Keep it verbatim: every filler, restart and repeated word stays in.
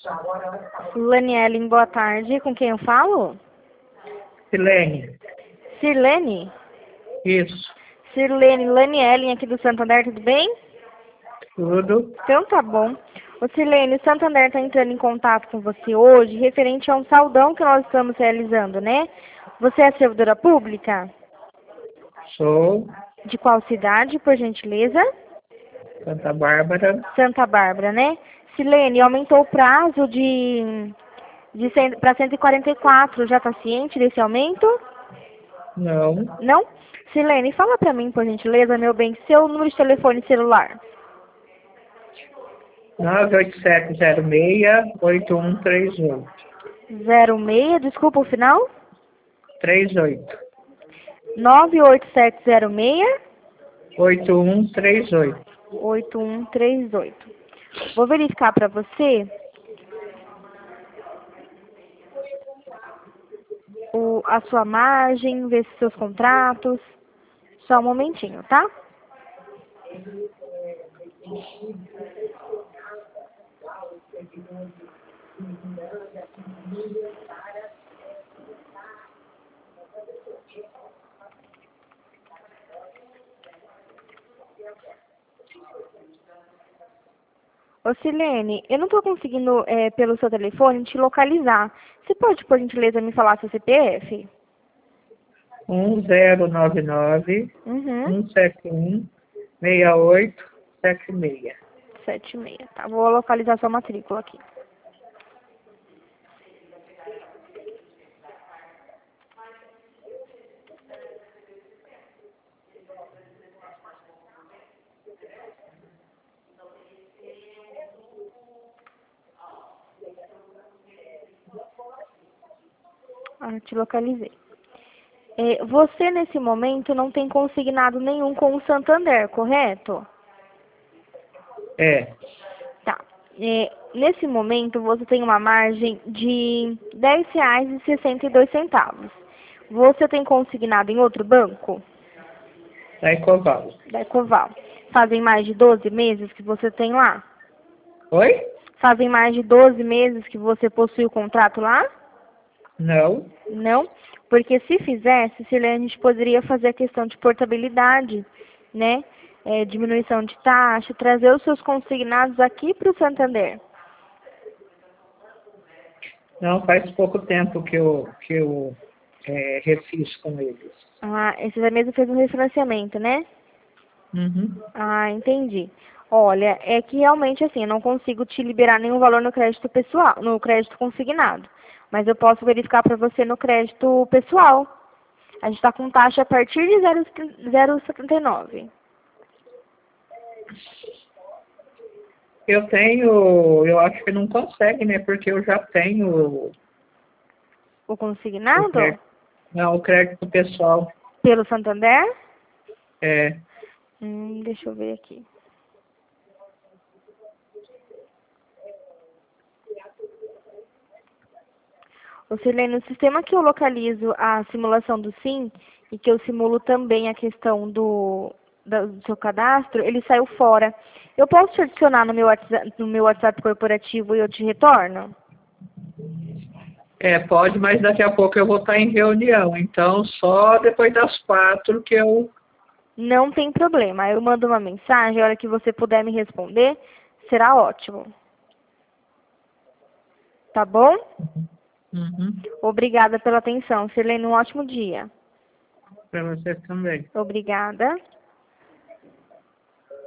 Lanielen, boa tarde. Com quem eu falo? Silene. Sirlene? Isso. Sirlene, Lanielen aqui do Santander, tudo bem? Tudo. Então tá bom. Ô Sirlene, o Santander está entrando em contato com você hoje, referente a um saldão que nós estamos realizando, né? Você é servidora pública? Sou. De qual cidade, por gentileza? Santa Bárbara. Santa Bárbara, né? Silene, aumentou o prazo de, de para cento e quarenta e quatro. Já está ciente desse aumento? Não. Não? Silene, fala para mim, por gentileza, meu bem, seu número de telefone celular. nove oito sete zero seis oito um três oito. zero seis, desculpa o final? trinta e oito. nove oito sete zero seis oito um três oito. oito um três oito. Vou verificar para você o, a sua margem, ver se seus contratos. Só um momentinho, tá? Ô Silene, eu não estou conseguindo, é, pelo seu telefone, te localizar. Você pode, por gentileza, me falar seu C P F? um zero nove nove Uhum. um sete um seis oito sete seis. sete seis, tá? Vou localizar sua matrícula aqui. Ah, te localizei. É, você, nesse momento, não tem consignado nenhum com o Santander, correto? É. Tá. É, nesse momento, você tem uma margem de dez reais e sessenta e dois centavos. Você tem consignado em outro banco? Da Ecoval. Da Ecoval. Fazem mais de doze meses que você tem lá? Oi? Fazem mais de doze meses que você possui o contrato lá? Não. Não? Porque se fizesse, Silene, a gente poderia fazer a questão de portabilidade, né? É, diminuição de taxa, trazer os seus consignados aqui para o Santander. Não, faz pouco tempo que eu, que eu é, refiz com eles. Ah, esse mesmo fez um refinanciamento, né? Uhum. Ah, entendi. Olha, é que realmente assim, eu não consigo te liberar nenhum valor no crédito pessoal, no crédito consignado. Mas eu posso verificar para você no crédito pessoal. A gente está com taxa a partir de zero vírgula setenta e nove. Eu tenho, eu acho que não consegue, né? Porque eu já tenho O o consignado? crédito, não, o crédito pessoal. Pelo Santander? É. Hum, deixa eu ver aqui. Ô, Silene, o sistema que eu localizo a simulação do SIM e que eu simulo também a questão do, da- do seu cadastro, ele saiu fora. Eu posso te adicionar no meu WhatsApp, no meu WhatsApp corporativo e eu te retorno? É, pode, mas daqui a pouco eu vou estar em reunião. Então, só depois das quatro que eu... Não tem problema. Eu mando uma mensagem, a hora que você puder me responder, será ótimo. Tá bom? Uhum. Obrigada pela atenção. Silene, um ótimo dia. Para você também. Obrigada.